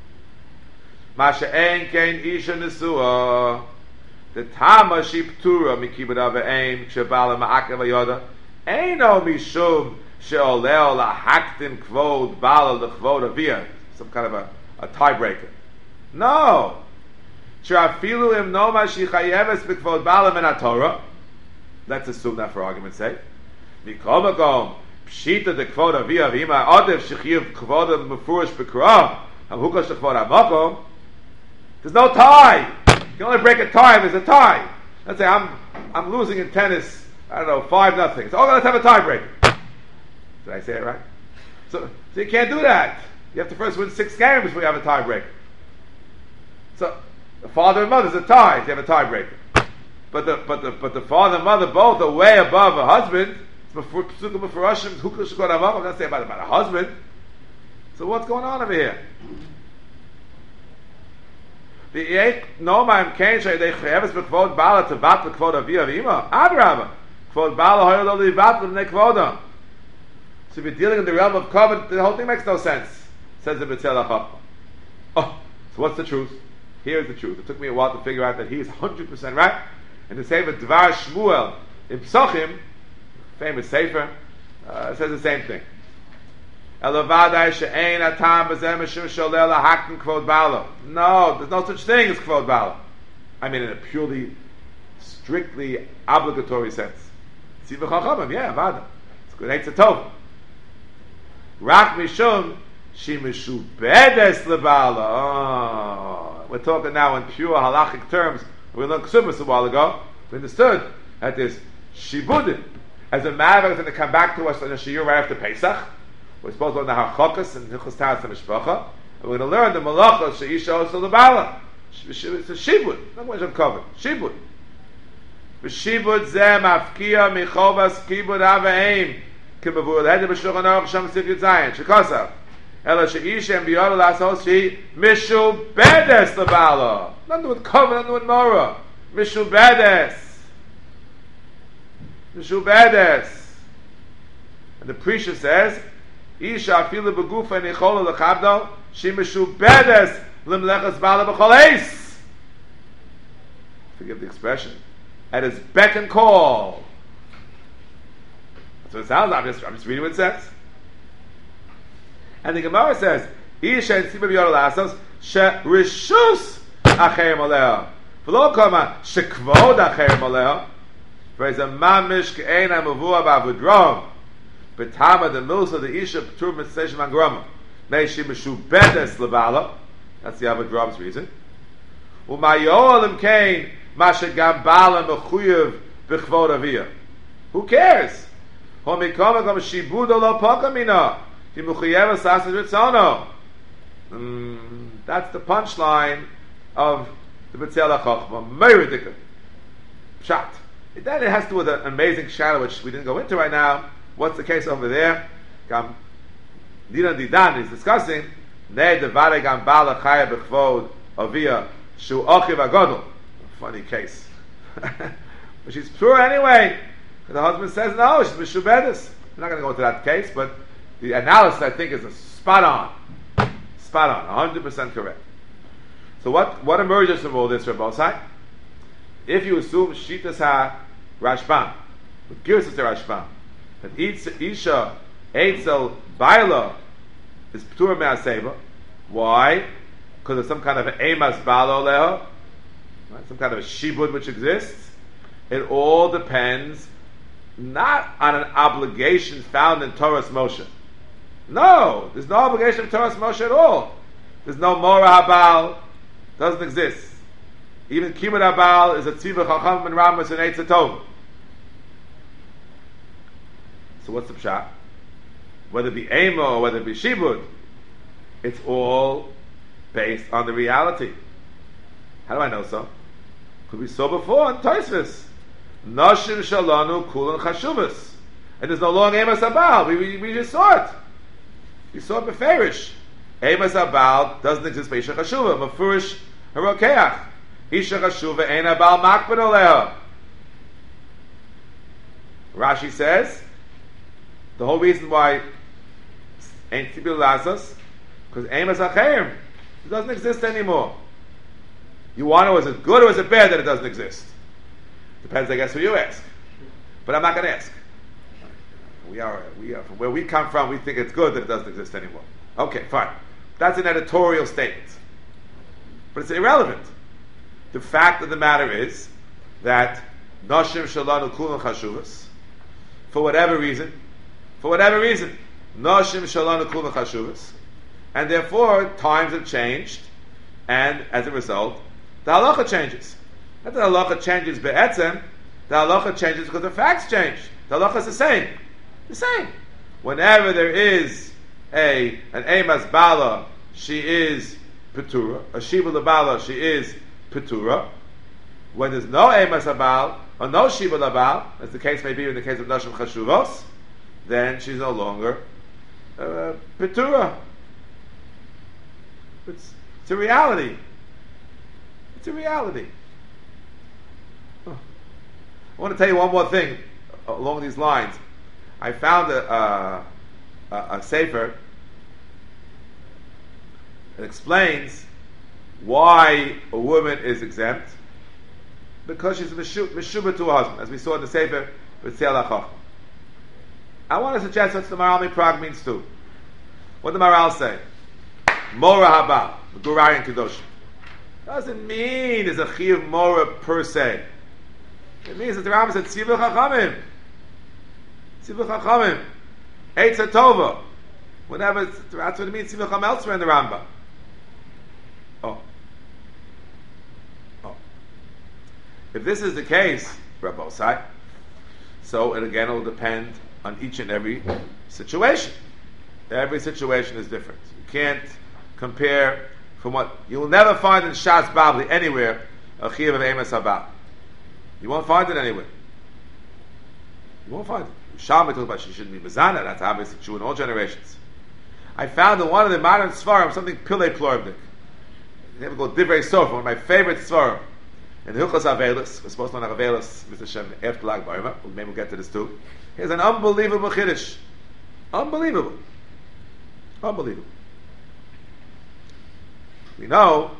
Ma she'ein kein isha nesua the tama shiptura mikibud aveim k'shebala ma'akev ayoda eino mishum she'oleo lahaktim kvod bala l'chvod aviyah. Some kind of a, a tiebreaker. No. Sh'afilu im noma shichayeves b'kvod bala min haTorah. Let's assume that for argument's sake. Mikol makom pshita de kvod aviyah v'ima odev shechiyuv kvod mefurish b'krah havukash lekvod hamakom. There's no tie. You can only break a tie if there's a tie. Let's say I'm I'm losing in tennis. I don't know, five nothing. So oh, let's have a tiebreaker. Did I say it right? So so you can't do that. You have to first win six games before you have a tiebreaker. So the father and mother is a tie. You have a tiebreaker. But the but the but the father and mother both are way above a husband. I'm not say about about a husband. So what's going on over here? The no man can't say they have to quote bala to battle quote of via vima. Abraham quote bala hoyol only battle ne quote. So if you're dealing in the realm of covenant, the whole thing makes no sense. Says the B'Tzel HaChacham. Oh, so what's the truth? Here's the truth. It took me a while to figure out that he's one hundred percent right. And the Sefer Dvar Shmuel in Psochim, famous Sefer, uh, says the same thing. Elavadai she'ein atam b'zeh mishum sholel ha'haktim kvod bala. No, there's no such thing as kvod bala. I mean in a purely, strictly obligatory sense. Tzivu Chachamim, yeah, vada. It's good. Eitz Tov. Rak mishum she mishubedes lebala. Oh, we're talking now in pure halachic terms. We learned Ksubas a while ago. We understood that this shibudin, as a matter, is going to come back to us in a shiur right after Pesach. We're supposed to learn the Hachokas and Hilchos Taras and Mishpacha, and we're going to learn the Malachos sheisha also lebala. It's a shibud. Not much I'm covered. Shibud. V'shibud zeh mafkia michovas kibud avaim k'mavur l'heder b'shulchan aruch sham sif yud zayin shekosav ela she'ish em b'yodu l'asol she mishubedes l'bala. Nothing with covenant, nothing with Nora. Mishubedes. Mishubedes. And the preacher says, Isha afilu begufa nichola lechabdo she mishubedes limlechas bala b'chol eis. Forgive the expression. At his beck and call. That's what it sounds like. I'm just, I'm just reading what it says. And the Gemara says, Isha and Siba b'yodu l'asol she rishus Acherim Oleo. V'lo koma shekvod Acherim Oleo. There's a mamish ke'ein ha'mavua ba'avodrom. B'tama the milsa the isha p'tur mitzvah mangroma. May she mishubedes lebala. That's the avodrom's reason. U'mayolim kein mashegam bala mechuyev b'chvod aviyah. Who cares? Homikoma kom shibud olo pokamina. Ki mechuyev asasas ritzono. That's the punchline of the B'tzel HaChochma. Very ridiculous. Pshat. Then it has to do with an amazing shadow which we didn't go into right now. What's the case over there? Gam Didan Didan is discussing Ne Devare Gam Bala Chaya B'chvod Aviyah Shu Ochiv Agodol. Funny case. But she's pure anyway. The husband says no, she's Mishubedes. I'm not going to go into that case, but the analysis I think is a spot on. Spot on. one hundred percent correct. So what, what emerges from all this, Rabbosai? If you assume Shitas Ha Rashbam, what gives us the Rashbam, that Isha Eitzel Baila is P'tura Me'aseva. Why? Because of some kind of an Emas Balo Leho, right? Some kind of a Shibud which exists. It all depends not on an obligation found in Torah's Moshe. No, there's no obligation of Torah's Moshe at all. There's no Mora Habal. Doesn't exist. Even Kibbud Habal is a Tzivah Chacham and Ramas and Eitz Tov. So what's the pshat? Whether it be Emo or whether it be Shibud, it's all based on the reality. How do I know so? Because we saw before in Tosfos, Nashim Shalanu Kulan Chashuvas, and there's no longer Amos Habal. We, we we just saw it. We saw it beferish. Amos Habal doesn't exist by Isha Chashuva. Mafurish Harokeach. Isha Chashuva Ein Habal Makbid Oleha. Rashi says the whole reason why Ein Tzibil Lazos, because Amos Hacherim, it doesn't exist anymore. You want to know, is it good or is it bad that it doesn't exist? Depends, I guess, who you ask. But I'm not going to ask. We are, we are, from where we come from, we think it's good that it doesn't exist anymore. Okay, fine. That's an editorial statement. But it's irrelevant. The fact of the matter is that Noshim Shalanu Kulan Chashuvas, for whatever reason, for whatever reason, Noshim Shalanu Kulan Chashuvas, and therefore times have changed, and as a result, the halacha changes. Not that the halacha changes be'etzem, the halacha changes because the facts change. The halacha is the same. The same. Whenever there is a an emas bala, she is petura. A shiva labala, she is petura. When there's no emas abal or no shiva labal, as the case may be in the case of nashim chashuvos, then she's no longer uh, petura. It's, it's a reality. It's a reality. Huh. I want to tell you one more thing along these lines. I found a, a, a, a sefer that explains why a woman is exempt, because she's meshubah to her husband, as we saw in the sefer with B'tzel HaChochma. I want to suggest what the Maral Miprag means too. What did the Maral say? Mora haba, Gurayin Kedoshim. Doesn't mean it's a chiyuv mora per se. It means that the Rambam said Tzivah Chachamim. Tzivah Chachamim. Eitz HaTova. Whenever, that's what it means, Tzivah Chacham elsewhere in the Rambam. Oh. Oh. If this is the case, Rabbosai, so it again will depend on each and every situation. Every situation is different. You can't compare from what you will never find in Shas Babli anywhere a chiyuv of emes haba. You won't find it anywhere. You won't find it. Shammai talks about she shouldn't be mezana. That's obviously true in all generations. I found in one of the modern svarim something Pillei Ploribdik. They have called Divrei Sof, one of my favorite svarim. In Hilchos Avelis, we're supposed to learn Avelis, Mister Shem, after Lag B'Omer. Maybe we'll get to this too. Here's an unbelievable chiddush. Unbelievable. Unbelievable. We know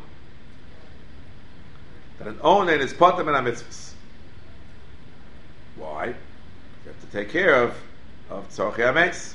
that an onen is potem and a mitzvahs. Why? You have to take care of of tzorchei hameis.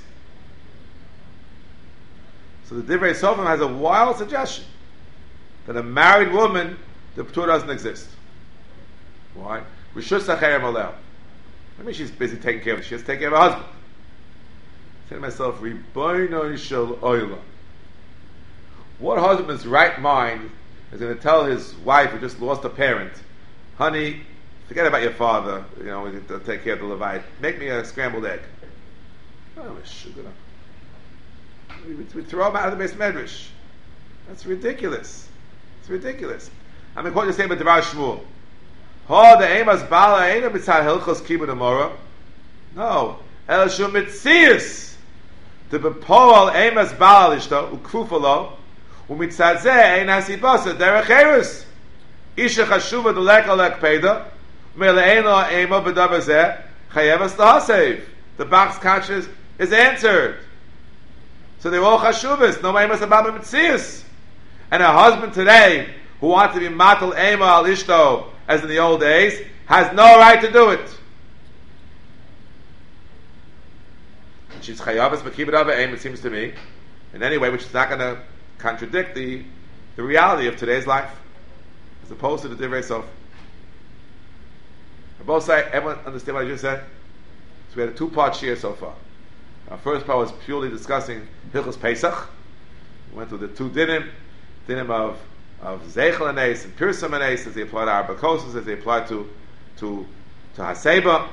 So the Divrei Sofim has a wild suggestion that a married woman, the P'tur doesn't exist. Why? Rishus Acherem Oleh. I mean, she's busy taking care of. She has to take care of her husband. I say to myself, Ribono Shel Olam. What husband's right mind is going to tell his wife who just lost a parent, honey, forget about your father, you know, to take care of the Levite. Make me a scrambled egg. Oh, sugar. We, we throw him out of the base medrash. That's ridiculous. It's ridiculous. I'm going to quote the same about Devar Shmuel. Ho the emas bala eina mitzah hilchos kibud amora. No, el shu mitzius to bepoal emas bala lishto ukrufalo umitzah zeh ein hasibasa derech eres isha chashuva delek alek peda mele eino ema bedavar zeh chayevas lahasev. The box conscious is answered. So they're all chashuvas. No emas ababa mitzius. And a husband today who wants to be matal ema al ishto as in the old days, has no right to do it. And she's chayavas b'kibud ava aim, it seems to me, in any way which is not going to contradict the the reality of today's life, as opposed to the Divrei Sof. Both sides, everyone understand what I just said? So we had a two-part shir so far. Our first part was purely discussing Hilchos Pesach. We went through the two dinim, dinim of of Zeichel and Eis and Pirsum and Eis as they apply to Arbakosis, as they apply to to to Haseba.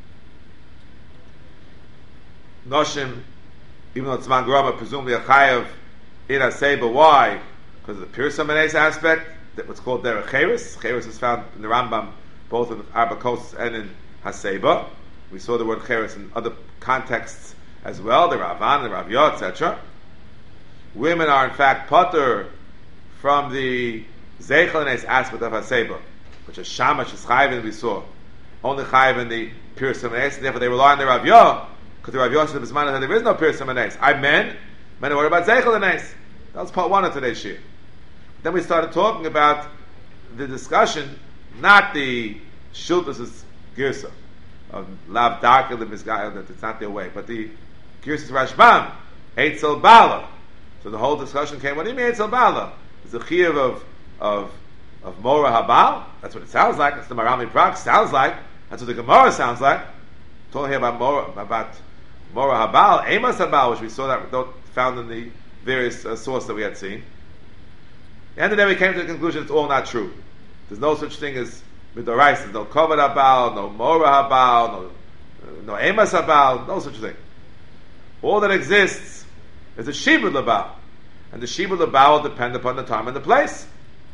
Noshim, even though it's Zman Grama, presumably a Chayav in Haseba. Why? Because of the Pirsum and Eis aspect, that what's called Derech Cheres. Cheres is found in the Rambam, both in Arbakosis and in Haseba. We saw the word Cheres in other contexts as well, the Ravan, the Raviyot, et cetera. Women are in fact potter from the Zeichel and Eis aspect of Haseba, which is Shamash, is Chayiv, we saw. Only Chayiv in the Pirsum and Eis, and therefore they rely on the Rav Yah, because the Rav Yah said that there is no Pirsum and Eis. I men, men are worried about Zeichel and Eis. That was part one of today's shir. Then we started talking about the discussion, not the Shultas' Girsa, of Lav Darkel, the Mizgayel, that it's not their way, but the Girsa's Rashbam, Eitzel Bala. So the whole discussion came, what do you mean Eitzel Bala? It's the chiyuv of of of Mora Habal. That's what it sounds like. That's the Marami Prak sounds like. That's what the Gemara sounds like. Talking here about Mora about Mora Habal, Emas Habal, which we saw that found in the various uh, sources that we had seen. At the end of the day, we came to the conclusion it's all not true. There's no such thing as Midorais. There's no Kovad Habal, no Mora Habal, no no Emas Habal, no such thing. All that exists is a Shibud Labal. And the Shibud Labal will depend upon the time and the place.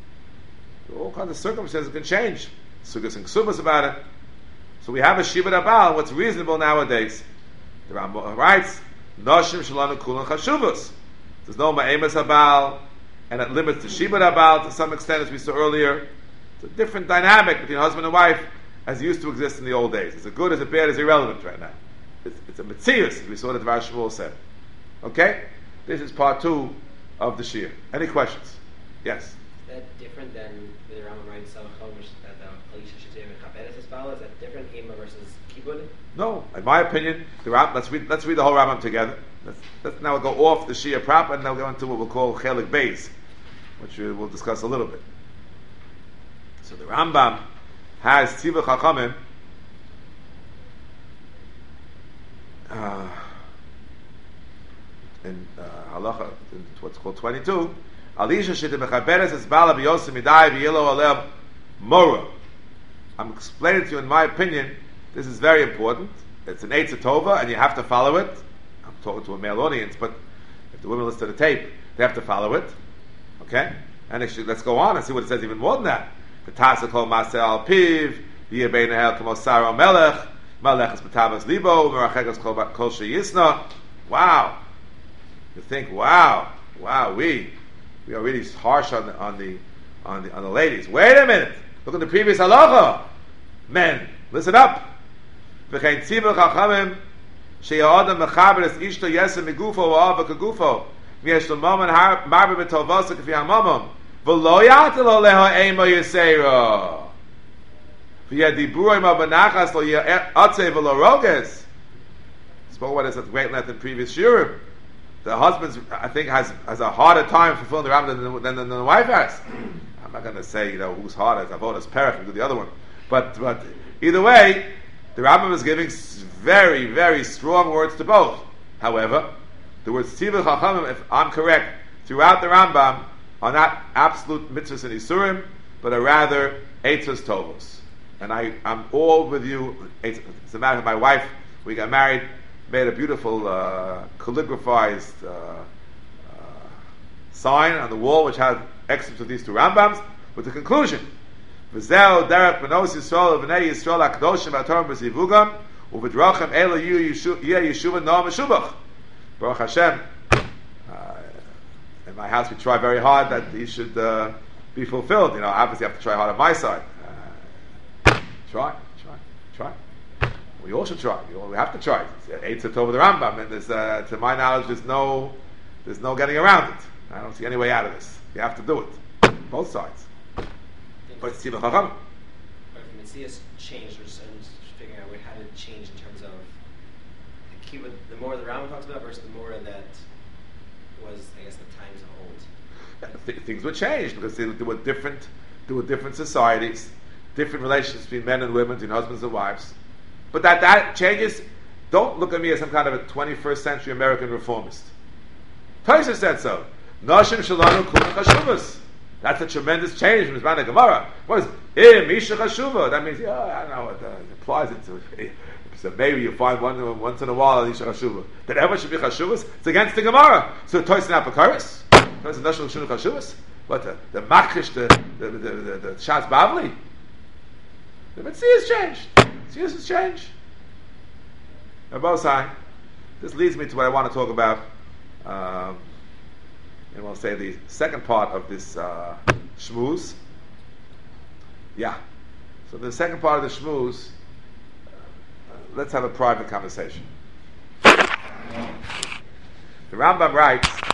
All kinds of circumstances can change. Sugas and Ksubas about it. So we have a Shibud Labal, what's reasonable nowadays. The Rambam writes, Noshim Shalanu Kulan Chashuvas. There's no Ma'emas Habal, and it limits the Shibud Habal to some extent, as we saw earlier. It's a different dynamic between husband and wife as it used to exist in the old days. Is it good, is it bad, is irrelevant right now. It's, it's a Metzius, as we saw that Devar Shmuel said. Okay? This is part two of the Shir. Any questions? Yes? Is that different than the Rambam writes that the Elisha should say Mechaberes Esbala? Is that different, Ema versus Kibud? No. In my opinion, the Ram, let's read let's read the whole Rambam together. Let's, let's now go off the Shir proper and now go into what we'll call Chelik Beis, which we will discuss a little bit. So the Rambam has Tzivah Chachamim uh, in uh, halacha, in what's called twenty-two, Alisha shete mechaberes es bala biyosim midai v'yelo aleh mora. I'm explaining to you, in my opinion, this is very important. It's an Eitz Tova, and you have to follow it. I'm talking to a male audience, but if the women listen to the tape, they have to follow it. Okay? And actually, let's go on and see what it says even more than that. The Tasakol Maseh al Piv, Yeh bein ha'el kamo saro melech, melech es betavas libo, merachek kol kol sheyisna. Wow. You think, wow, wow, we we are really harsh on the on the on the on the ladies. Wait a minute. Look at the previous halacha. Men, listen up. V'chein tzibur chachamim she'adam mechaber es ishto yesem migufo v'ava kagufo v'yesh l'mamon marbe b'tovasa k'fi hamamon v'lo yatel oleha ema yisera v'yadibur ima b'nachas lo yatze v'lo roges. Spoke about this at great length in previous shiurim. The husband, I think, has has a harder time fulfilling the Rambam than, than, than the wife has. I'm not going to say, you know, who's harder. Avodas Perech and do the other one. But but either way, the Rambam is giving very, very strong words to both. However, the words Tzivur Chachamim, if I'm correct, throughout the Rambam are not absolute mitzvahs and isurim, but are rather eitzos tovos. And I, I'm all with you. It's a matter of my wife. We got married, made a beautiful uh, calligraphized uh, uh, sign on the wall which had excerpts of these two Rambams with the conclusion: V'zeu derech benos Yisrael v'nei Yisrael hakadoshim v'atorim b'zivugam u'v'drachem ela yeh yeshuva noam meshubach. Baruch Hashem. Uh, in my house, we try very hard that these should uh, be fulfilled. You know, obviously, I have to try hard on my side. Uh, try, try, try. We all should try. We, all, we have to try. It's eight over the Rambam, and there's, uh, to my knowledge, there's no, there's no getting around it. I don't see any way out of this. You have to do it, both sides. But it's Tzivur Chachamim. But if Metzias changed, we're just, I'm just figuring out how did it change in terms of the key with the more the Rambam talks about versus the more that was, I guess, the times old. Yeah, th- things were changed because there, there were different, there were different societies, different relationships between men and women, between husbands and wives. But that that changes. Don't look at me as some kind of a twenty-first century American reformist. Tosha said so. Nashim shalanu kulam chashuvas. That's a tremendous change from Mizman Gemara. What is eh misha chashuva? That means, yeah, I don't know what uh, it implies it to. So maybe you find one once in a while misha chashuva. That ever should be chashuvas? It's against the Gemara. So Tosha not Pekaris. Tosha nashim shalanu chashuvas. What the the Makrish, the the the the, the Shas Bavli. The Metzias has changed. Metzias has changed. Abosai. This leads me to what I want to talk about. Um, and we'll say the second part of this uh, shmooze. Yeah. So the second part of the shmooze, uh, let's have a private conversation. The Rambam writes